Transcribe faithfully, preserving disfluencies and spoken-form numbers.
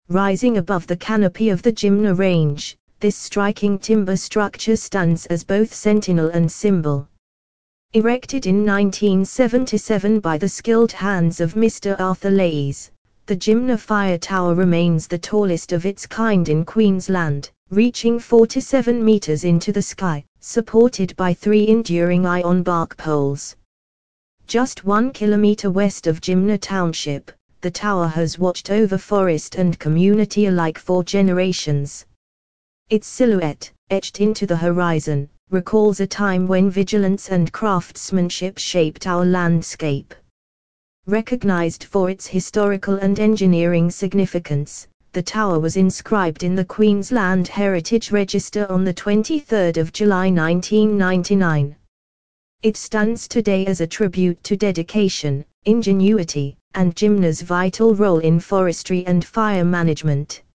Rising above the canopy of the Jimna Range, this striking timber structure stands as both sentinel and symbol. Erected in nineteen seventy-seven by the skilled hands of Mister Arthur Lees, the Jimna Fire Tower remains the tallest of its kind in Queensland, reaching forty-seven meters into the sky, supported by three enduring iron bark poles. Just one kilometer west of Jimna Township, the tower has watched over forest and community alike for generations. Its silhouette, etched into the horizon, recalls a time when vigilance and craftsmanship shaped our landscape. Recognized for its historical and engineering significance, the tower was inscribed in the Queensland Heritage Register on the twenty-third of July nineteen ninety-nine. It stands today as a tribute to dedication, ingenuity, and Jimna's vital role in forestry and fire management.